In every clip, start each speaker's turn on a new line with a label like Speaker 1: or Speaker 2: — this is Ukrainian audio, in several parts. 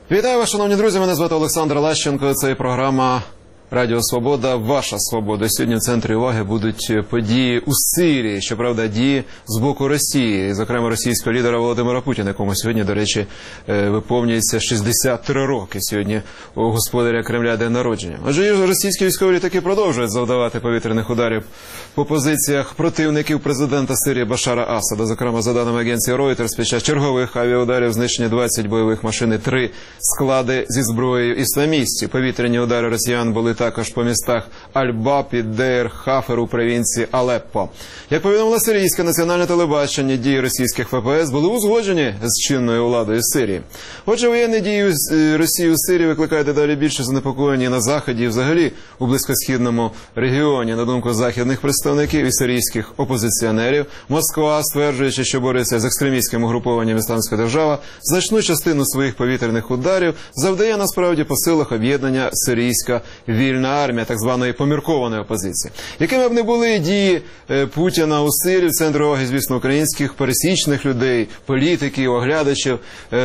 Speaker 1: Вітаю вас, шановні друзі, мене звати Олександр Лащенко, це програма «Радіо Свобода. Ваша свобода». Сьогодні в центрі уваги будуть події у Сирії, щоправда, дії з боку Росії, зокрема російського лідера Володимира Путіна, якому сьогодні, до речі, виповнюється 63 роки. Сьогодні у господаря Кремля день народження. Отже, російські військові літаки продовжують завдавати повітряних ударів по позиціях противників президента Сирії Башара Асада. Зокрема, за даними агенції Reuters, під час чергових авіаударів знищені 20 бойових машин і 3 склади зі зброєю ісламістів. Повітряні удари росіян були також по містах Аль-Баб і Дейр-Хафер у провінції Алеппо. Як повідомило сирійське національне телебачення, дії російських ВПС були узгоджені з чинною владою Сирії. Отже, воєнні дії Росії у Сирії викликають дедалі більше занепокоєння на Заході і взагалі у близькосхідному регіоні. На думку західних представників і сирійських опозиціонерів, Москва, стверджуючи, що бореться з екстремістським угрупованням «Ісламська держава», значну частину своїх повітряних ударів завдає насправді по силах об'єднання «Сирійська вільна армія», так званої поміркованої опозиції. Якими б не були дії Путіна у Сирії, в центрі уваги, звісно, українських пересічних людей, політиків, оглядачів,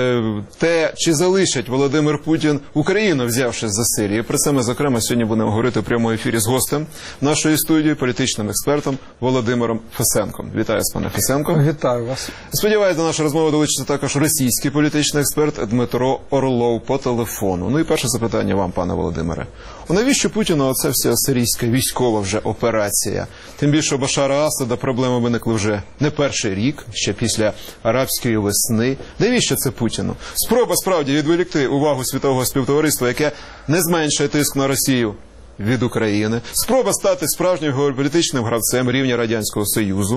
Speaker 1: те, чи залишить Володимир Путін Україну, взявшись за Сирію. Про це ми, зокрема, сьогодні будемо говорити в прямому ефірі з гостем нашої студії, політичним експертом Володимиром Фесенком. Вітаю вас, пане Фесенко.
Speaker 2: Вітаю вас.
Speaker 1: Сподіваюся, до нашої розмови долучиться також російський політичний експерт Дмитро Орлов по телефону. Ну і перше запитання вам, пане Володимире. Навіщо Путіну оця вся сирійська військова вже операція? Тим більше у Башара Асада проблеми виникли вже не перший рік, ще після арабської весни. Навіщо це Путіну? Спроба справді відволікти увагу світового співтовариства, яке не зменшує тиск на Росію від України. Спроба стати справжнім геополітичним гравцем рівня Радянського Союзу.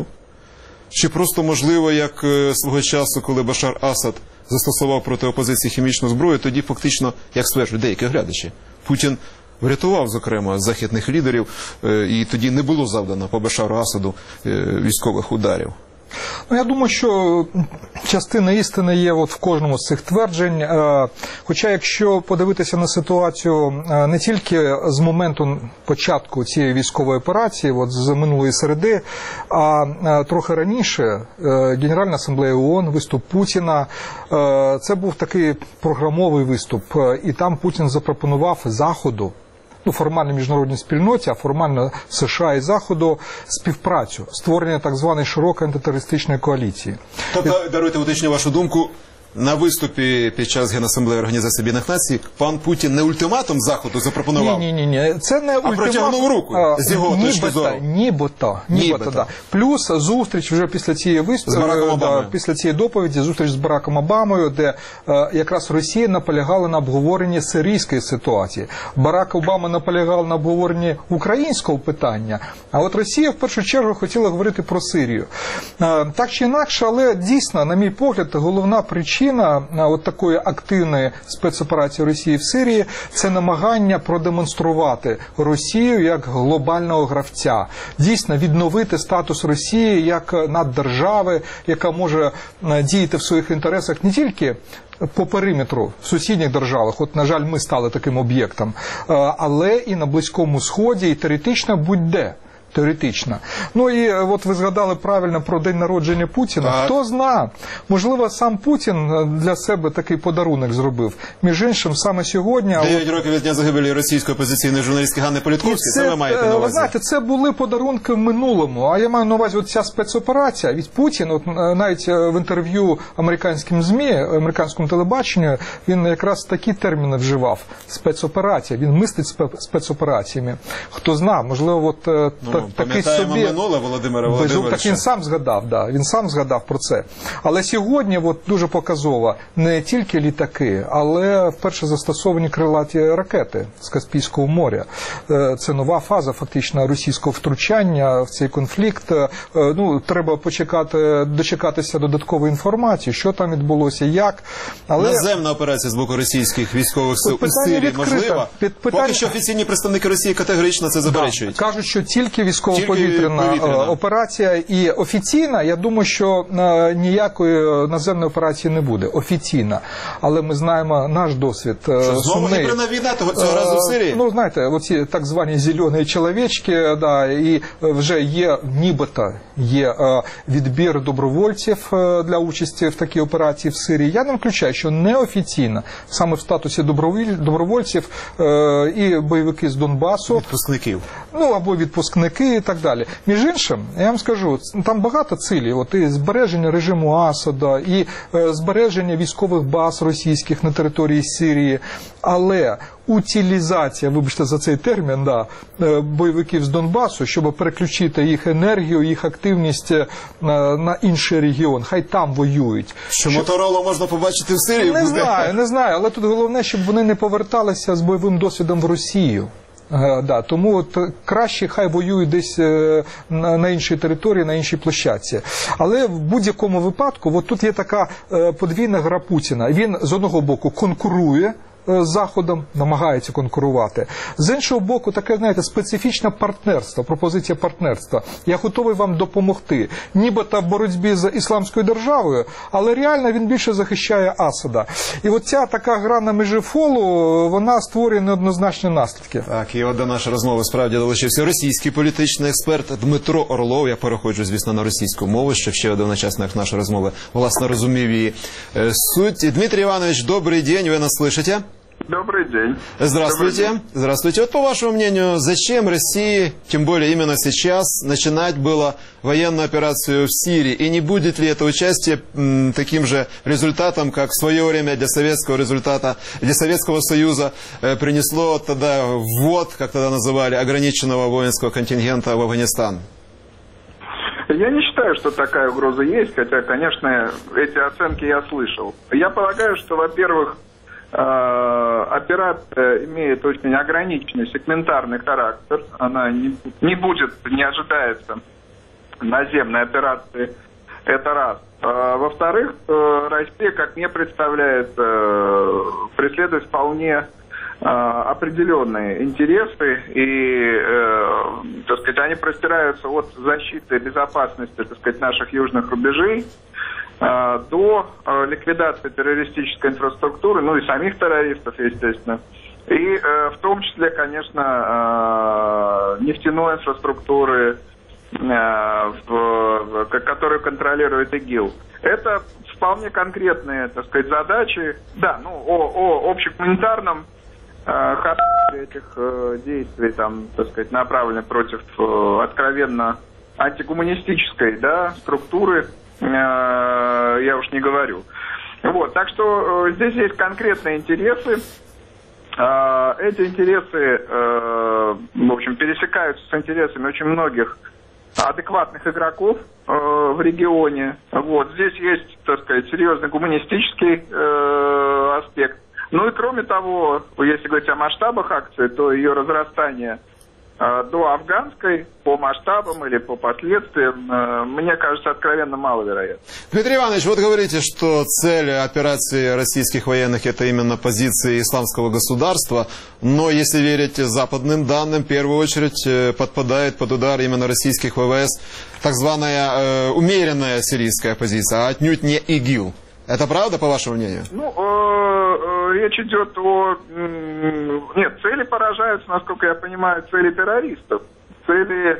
Speaker 1: Чи просто можливо, як свого часу, коли Башар Асад застосував проти опозиції хімічну зброю, тоді фактично, як стверджують деякі глядачі, Путін врятував, зокрема, західних лідерів, і тоді не було завдано по Башару Асаду військових ударів.
Speaker 2: Ну, я думаю, що частина істини є от в кожному з цих тверджень. Хоча, якщо подивитися на ситуацію не тільки з моменту початку цієї військової операції, от з минулої середи, а трохи раніше, Генеральна асамблея ООН, виступ Путіна, це був такий програмовий виступ, і там Путін запропонував Заходу, формально міжнародній спільноті, а формально США і Заходу, співпрацю, створення так званої широкої антитерористичної коаліції.
Speaker 1: Тобто, даруйте, уточню вашу думку, на виступі під час Генасамблеї Організації Об'єднаних Націй пан Путін не ультиматум Заходу запропонував?
Speaker 2: Ні. Це не ультиматум. А
Speaker 1: протягнув руку, з його точки зору?
Speaker 2: Нібито. Да. Плюс зустріч вже після цієї після цієї доповіді, зустріч з Бараком Обамою, де якраз Росія наполягала на обговоренні сирійської ситуації. Барак Обама наполягав на обговоренні українського питання, а от Росія в першу чергу хотіла говорити про Сирію. Так чи інакше, але дійсно, на мій погляд, головна причина от такої активної спецоперації Росії в Сирії – це намагання продемонструвати Росію як глобального гравця. Дійсно, відновити статус Росії як наддержави, яка може діяти в своїх інтересах не тільки по периметру в сусідніх державах, от, на жаль, ми стали таким об'єктом, але і на Близькому Сході, і теоретично будь-де. Теоретично. Ну і от ви згадали правильно про день народження Путіна. Так. Хто знає, можливо, сам Путін для себе такий подарунок зробив. Між іншим, саме сьогодні...
Speaker 1: 9 років від дня загибелі російської опозиційної журналістки Ганни Політковської, це ви маєте на увазі?
Speaker 2: Ви знаєте, це були подарунки в минулому, а я маю на увазі от ця спецоперація. Від Путін, от навіть в інтерв'ю американським ЗМІ, американському телебаченню, він якраз такі терміни вживав. Спецоперація. Він мислить спецопераціями. Хто знає, можливо, от...
Speaker 1: Пам'ятаємо минуле Володимира Володимировича.
Speaker 2: Так він сам згадав, да, він сам згадав про це. Але сьогодні от дуже показово не тільки літаки, але вперше застосовані крилаті ракети з Каспійського моря. Це нова фаза фактично російського втручання в цей конфлікт. Ну, треба дочекатися додаткової інформації, що там відбулося, як. Але...
Speaker 1: Наземна операція з боку російських військових сил у Сирії можлива? Поки що офіційні представники Росії категорично це заперечують.
Speaker 2: Да. Кажуть, що тільки військово-повітряна операція. І офіційна, я думаю, що ніякої наземної операції не буде. Офіційна. Але ми знаємо наш досвід
Speaker 1: сумний. Знову гібридна війна цього разу в Сирії?
Speaker 2: Ну, знаєте, оці так звані зелені чоловічки, да, і вже є, нібито є відбір добровольців для участі в такій операції в Сирії. Я не виключаю, що неофіційно, саме в статусі добровольців і бойовики з Донбасу.
Speaker 1: Відпускників.
Speaker 2: Ну, або відпускники і так далі. Між іншим, я вам скажу, там багато цілей. От і збереження режиму Асада, і збереження військових баз російських на території Сирії. Але утилізація, вибачте за цей термін, да, бойовиків з Донбасу, щоб переключити їх енергію, їх активність на інший регіон. Хай там воюють.
Speaker 1: Що Моторолу можна побачити в Сирії?
Speaker 2: Не знаю, але тут головне, щоб вони не поверталися з бойовим досвідом в Росію. Да, тому от краще хай воюють десь на іншій території, на іншій площадці. Але в будь-якому випадку, от тут є така подвійна гра Путіна. Він з одного боку конкурує з Заходом, намагається конкурувати. З іншого боку, таке, знаєте, специфічне партнерство, пропозиція партнерства. Я готовий вам допомогти. Нібито в боротьбі з Ісламською державою, але реально він більше захищає Асада. І от ця така гра на межі фолу, вона створює неоднозначні наслідки.
Speaker 1: Так, і от до нашої розмови справді долучився російський політичний експерт Дмитро Орлов. Я переходжу, звісно, на російську мову, щоб ще один учасник нашої розмови, власне, розумів її суть. Дмитрий Иванович, добрый день, вы нас слышите?
Speaker 3: Добрый день.
Speaker 1: Здравствуйте.
Speaker 3: Добрый день.
Speaker 1: Здравствуйте. Вот по вашему мнению, зачем России, тем более именно сейчас, начинать было военную операцию в Сирии? И не будет ли это участие таким же результатом, как в свое время для Советского Союза принесло тогда ввод, как тогда называли, ограниченного воинского контингента в Афганистан?
Speaker 3: Я не считаю, что такая угроза есть, хотя, конечно, эти оценки я слышал. Я полагаю, что, во-первых, операция имеет очень ограниченный сегментарный характер. Она не будет, не ожидается наземной операции. Это раз. Во-вторых, Россия, как мне представляется, преследует вполне определенные интересы, и, так сказать, они простираются от защиты безопасности, так сказать, наших южных рубежей до ликвидации террористической инфраструктуры, ну и самих террористов, естественно, и в том числе, конечно, нефтяной инфраструктуры, которую контролирует ИГИЛ. Это вполне конкретные, так сказать, задачи, да, ну, о общегуманитарном характере этих действий, там, так сказать, направленных против откровенно антигуманистической, да, структуры, я уж не говорю. Вот, так что здесь есть конкретные интересы. Эти интересы, в общем, пересекаются с интересами очень многих адекватных игроков в регионе. Вот, здесь есть, так сказать, серьезный гуманистический аспект. Ну и кроме того, если говорить о масштабах акции, то ее разрастание до афганской по масштабам или по последствиям, мне кажется, откровенно маловероятно.
Speaker 1: Дмитрий Иванович, вот говорите, что цель операции российских военных – это именно позиции исламского государства, но если верить западным данным, в первую очередь подпадает под удар именно российских ВВС так званая умеренная сирийская оппозиция, а отнюдь не ИГИЛ. Это правда, по вашему мнению?
Speaker 3: Ну, речь идет о... Нет, цели поражаются, насколько я понимаю, цели террористов, цели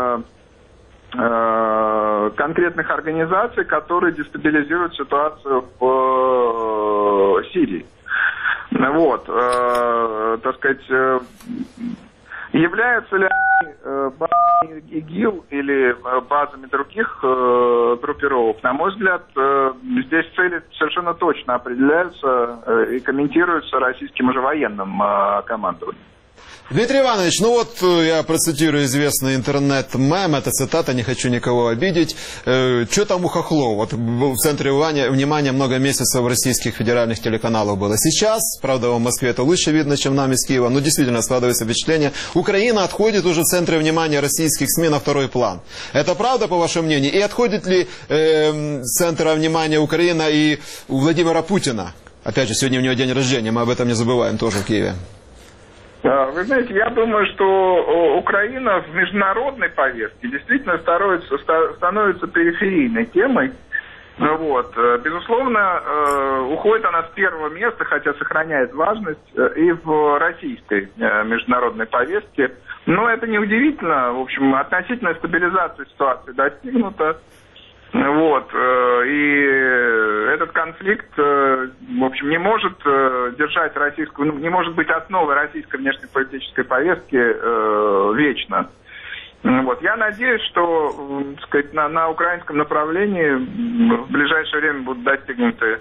Speaker 3: конкретных организаций, которые дестабилизируют ситуацию в Сирии. Вот, так сказать, являются ли они базами ИГИЛ или базами других группировок? На мой взгляд, здесь цели совершенно точно определяются и комментируются российским уже военным командованием.
Speaker 1: Дмитрий Иванович, ну вот я процитирую известный интернет-мем, это цитата, не хочу никого обидеть. Что там у хохлов? Вот в центре внимания много месяцев российских федеральных телеканалов было. Сейчас, правда, в Москве это лучше видно, чем нам из Киева, но действительно складывается впечатление, Украина отходит уже в центре внимания российских СМИ на второй план. Это правда, по вашему мнению? И отходит ли с центра внимания Украина и у Владимира Путина? Опять же, сегодня у него день рождения, мы об этом не забываем тоже в Киеве.
Speaker 3: Вы знаете, я думаю, что Украина в международной повестке действительно становится периферийной темой. Вот. Безусловно, уходит она с первого места, хотя сохраняет важность и в российской международной повестке. Но это неудивительно. В общем, относительная стабилизация ситуации достигнута. Вот. И этот конфликт, в общем, не может держать российскую, не может быть основой российской внешнеполитической повестки вечно. Вот. Я надеюсь, что, так сказать, на украинском направлении в ближайшее время будут достигнуты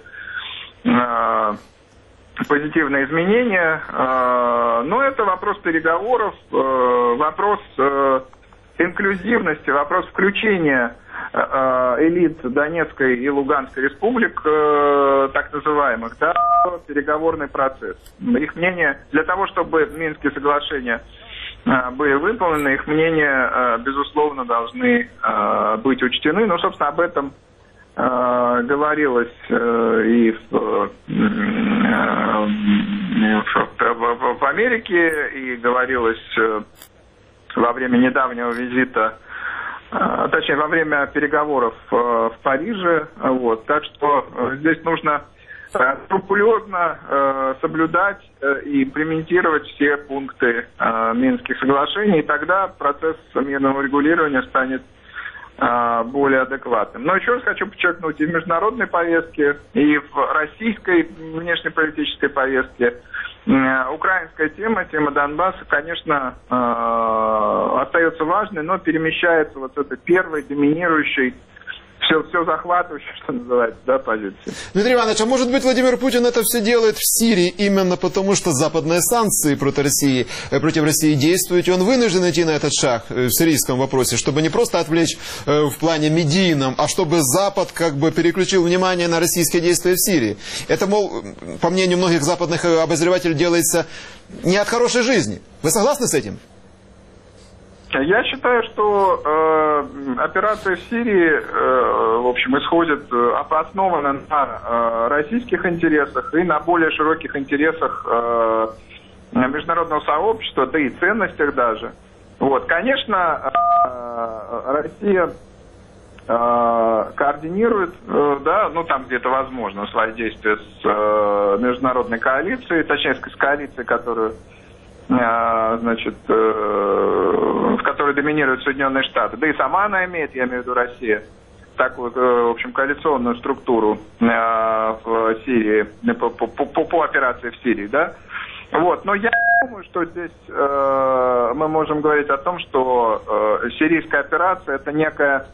Speaker 3: позитивные изменения. Но это вопрос переговоров, вопрос инклюзивности, вопрос включения элит Донецкой и Луганской республик, так называемых, да, в переговорный процесс. Их мнение, для того, чтобы Минские соглашения были выполнены, их мнения, безусловно, должны быть учтены. Ну, собственно, об этом говорилось и в Америке, и говорилось во время недавнего визита, точнее, во время переговоров в Париже. Вот. Так что здесь нужно скрупулезно соблюдать и имплементировать все пункты Минских соглашений, и тогда процесс мирного регулирования станет более адекватным. Но еще раз хочу подчеркнуть, и в международной повестке, и в российской внешнеполитической повестке украинская тема, тема Донбасса, конечно, остается важной, но перемещается вот этой первой доминирующей, все захватывающей, что называется, да, позиции.
Speaker 1: Дмитрий Иванович, а может быть Владимир Путин это все делает в Сирии именно потому, что западные санкции против России действуют, и он вынужден идти на этот шаг в сирийском вопросе, чтобы не просто отвлечь в плане медийном, а чтобы Запад как бы переключил внимание на российские действия в Сирии. Это, мол, по мнению многих западных обозревателей, делается не от хорошей жизни. Вы согласны с этим?
Speaker 3: Я считаю, что операция в Сирии, в общем, исходит, основана на российских интересах и на более широких интересах международного сообщества, да и ценностях даже. Вот, конечно, Россия координирует, да, ну там где-то возможно, свои действия с международной коалицией, точнее с коалицией, которую, значит, в которой доминируют Соединенные Штаты. Да и сама она имеет, я имею в виду Россия, такую, в общем, коалиционную структуру в Сирии, по операции в Сирии, да. Вот, но я думаю, что здесь мы можем говорить о том, что сирийская операция — это некая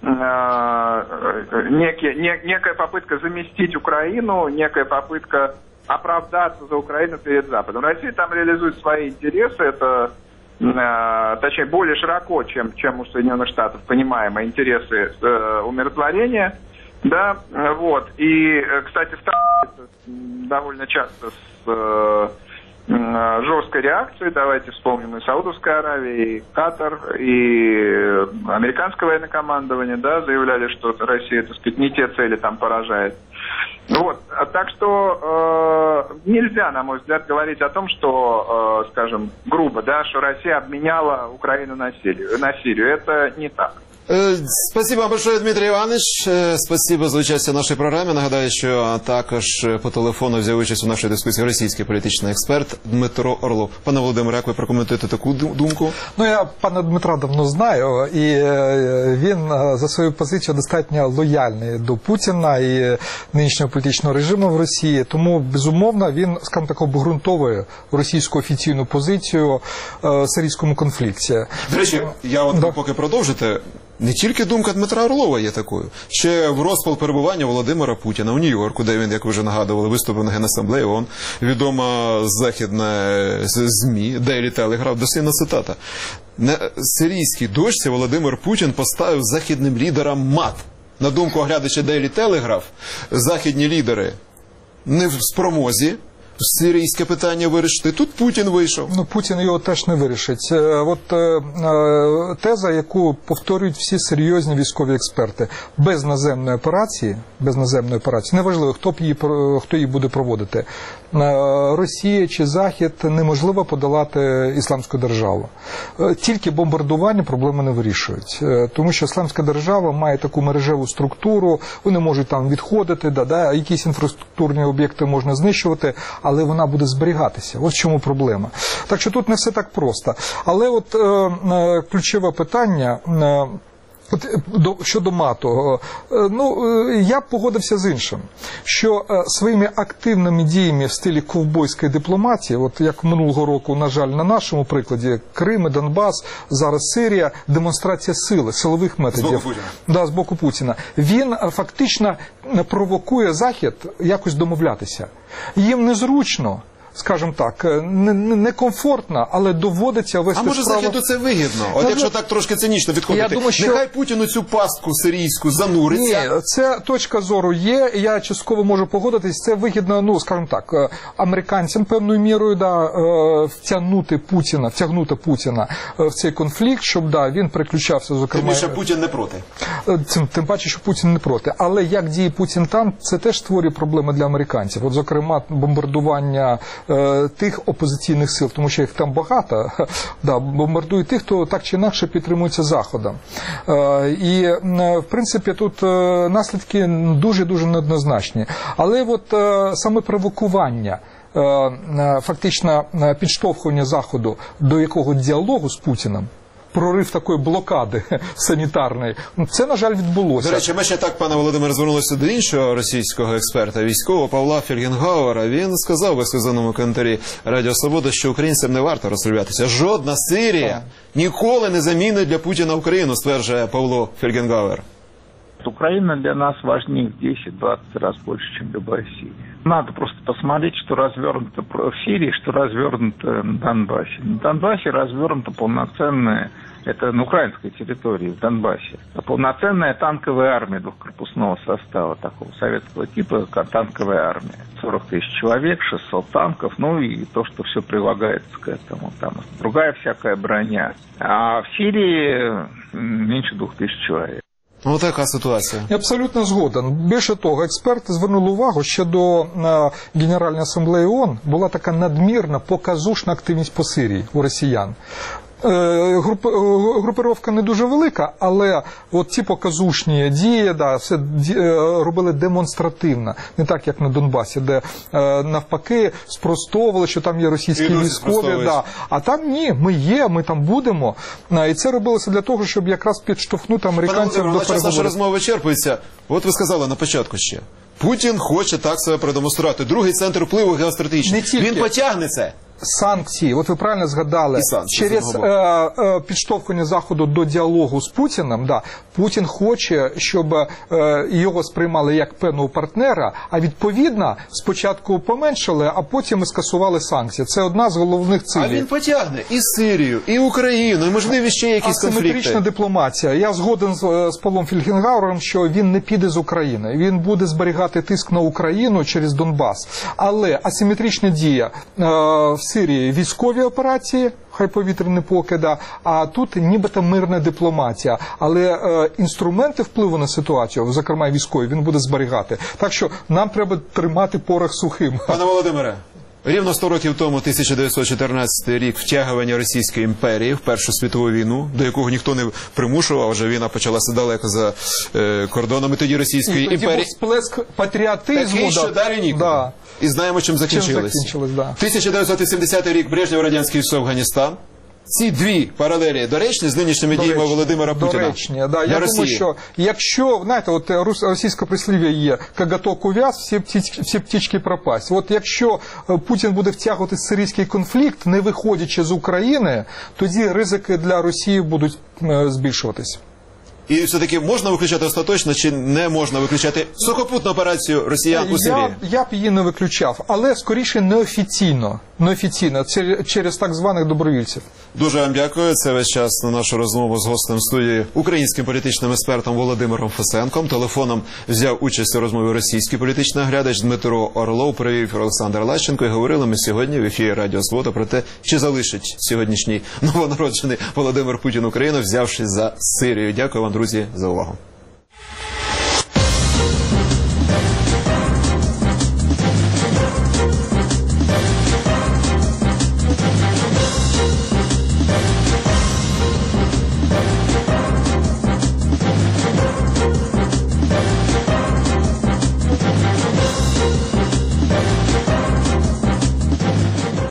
Speaker 3: попытка заместить Украину, некая попытка оправдаться за Украину перед Западом. Россия там реализует свои интересы, это, точнее, более широко, чем у Соединенных Штатов, понимаемые интересы умиротворения, да, вот. И, кстати, сталкивается довольно часто с жесткой реакцией. Давайте вспомним и Саудовская Аравия, и Катар, и американское военное командование, да, заявляли, что Россия, так сказать, не те цели там поражает. Вот, так что нельзя, на мой взгляд, говорить о том, что, скажем, грубо, да, что Россия обменяла Украину на Сирию. Это не так.
Speaker 1: Спасибо вам большое, Дмитрий Іванович. Спасибо за участь в нашій програмі. Нагадаю, що також по телефону взяв участь у нашій дискусії російський політичний експерт Дмитро Орлов. Пане Володимире, як ви прокоментуєте таку думку?
Speaker 2: Ну, я пана Дмитра давно знаю, і він за свою позицію достатньо лояльний до Путіна і нинішнього політичного режиму в Росії. Тому, безумовно, він, скажімо так, обґрунтовує російську офіційну позицію в сирійському конфлікті.
Speaker 1: До речі, я от поки продовжите, не тільки думка Дмитра Орлова є такою. Ще в розпал перебування Володимира Путіна у Нью-Йорку, де він, як ви вже нагадували, виступив на Генасамблеї ООН, відома західна ЗМІ, Daily Telegraph, дослівна цитата. На сирійській дошці Володимир Путін поставив західним лідерам мат. На думку оглядача Daily Telegraph, західні лідери не в спромозі сирійське питання вирішити. Тут Путін вийшов.
Speaker 2: Ну, Путін його теж не вирішить. От теза, яку повторюють всі серйозні військові експерти. Без наземної операції, неважливо, хто її буде проводити, Росія чи Захід неможливо подолати ісламську державу. Тільки бомбардування проблеми не вирішують. Тому що ісламська держава має таку мережеву структуру, вони можуть там відходити, якісь інфраструктурні об'єкти можна знищувати, але вона буде зберігатися. Ось в чому проблема. Так що тут не все так просто. Але от ключове питання щодо НАТО, я б погодився з іншим, що своїми активними діями в стилі ковбойської дипломатії, от як минулого року, на жаль, на нашому прикладі, Крим, Донбас, зараз Сирія, демонстрація сили, силових методів. З боку Путіна. Він фактично провокує Захід якось домовлятися. Їм незручно, скажімо так, некомфортно, але доводиться вести справу.
Speaker 1: А може Заходу це вигідно? От якщо так трошки цинічно відходити,
Speaker 2: думаю, що...
Speaker 1: нехай Путіну цю пастку сирійську зануриться.
Speaker 2: Ні, це точка зору є, я частково можу погодитись, це вигідно, скажімо так, американцям певною мірою, втягнути Путіна в цей конфлікт, щоб, він переключався, зокрема...
Speaker 1: Тим більше Путін не проти.
Speaker 2: Тим паче, що Путін не проти. Але як діє Путін там, це теж створює проблеми для американців. От, зокрема, бомбардування тих опозиційних сил, тому що їх там багато, бомбардують тих, хто так чи інакше підтримується Заходом. І, в принципі, тут наслідки дуже-дуже неоднозначні. Але от саме провокування, фактично підштовхування Заходу до якого діалогу з Путіним, прорив такої блокади санітарної, це, на жаль, відбулося.
Speaker 1: До речі, ми ще так, пане Володимире, звернулися до іншого російського експерта, військового Павла Фельгенгауера. Він сказав в висказаному коментарі Радіо Свобода, що українцям не варто розстрілятися. Жодна Сирія ніколи не замінить для Путіна Україну, стверджує Павло Фельгенгауер.
Speaker 4: Украина для нас важнее в 10-20 раз больше, чем любая Сирия. Надо просто посмотреть, что развернуто в Сирии, что развернуто на Донбассе. На Донбассе развернуто полноценная, это на украинской территории, в Донбассе, полноценная танковая армия двухкорпусного состава, такого советского типа, танковая армия. 40 тысяч человек, 600 танков, и то, что все прилагается к этому. Там другая всякая броня. А в Сирии меньше 2000 человек.
Speaker 1: Ось така ситуація.
Speaker 2: Я абсолютно згоден. Більше того, експерти звернули увагу, що до Генеральної асамблеї ООН була така надмірна, показушна активність по Сирії у росіян. Групировка не дуже велика, але от ці показушні дії, все робили демонстративно, не так, як на Донбасі, де навпаки спростовували, що там є російські військові, а там ні, ми там будемо. І це робилося для того, щоб якраз підштовхнути американців до переговорів.
Speaker 1: Наша розмова вичерпується. От ви сказали на початку ще. Путін хоче так себе продемонструвати. Другий центр впливу геостратегічний. Він потягне це.
Speaker 2: Санкції, от ви правильно згадали, через підштовхування Заходу до діалогу з Путіним, Путін хоче, щоб його сприймали як певного партнера, а відповідно спочатку поменшили, а потім і скасували санкції. Це одна з головних цілей.
Speaker 1: А він потягне і Сирію, і Україну, і можливі ще якісь конфлікти.
Speaker 2: Асиметрична дипломатія. Я згоден з Павлом Фельгенгауером, що він не піде з України. Він буде зберігати тиск на Україну через Донбас. Але асиметрична дія в Сирії військові операції, хай повітряні покида, а тут нібито мирна дипломатія. Але інструменти впливу на ситуацію, зокрема військові, він буде зберігати. Так що нам треба тримати порох сухим.
Speaker 1: Пане Володимире, рівно 100 років тому, 1914 рік, втягування Російської імперії в Першу світову війну, до якого ніхто не примушував, вже війна почалася далеко за кордонами тоді Російської імперії.
Speaker 2: І тоді був сплеск патріотизму.
Speaker 1: Такий, що далі ніколи. І знаємо, чим закінчилось. 1980 рік, Брежнєв-Радянський Союз, Афганістан. Ці дві паралелі доречні з нинішніми діями Володимира Путіна.
Speaker 2: Доречні, я думаю, що якщо, знаєте, от російське прислів'я є, «Коготок увяз, всі птички пропасть». От якщо Путін буде втягувати сирійський конфлікт, не виходячи з України, тоді ризики для Росії будуть збільшуватись.
Speaker 1: І все-таки можна виключати остаточно, чи не можна виключати сухопутну операцію росіян у Сирії?
Speaker 2: Я б її не виключав, але скоріше неофіційно, через так званих добровільців.
Speaker 1: Дуже вам дякую. Це весь час на нашу розмову з гостем студії, українським політичним експертом Володимиром Фесенком. Телефоном взяв участь у розмові російський політичний оглядач Дмитро Орлов, привів Олександр Лащенко. І говорили ми сьогодні в ефірі Радіо Свобода про те, чи залишить сьогоднішній новонароджений Володимир Путін Україну, взявшись за Сирію. Дякую вам, друзі, за увагу.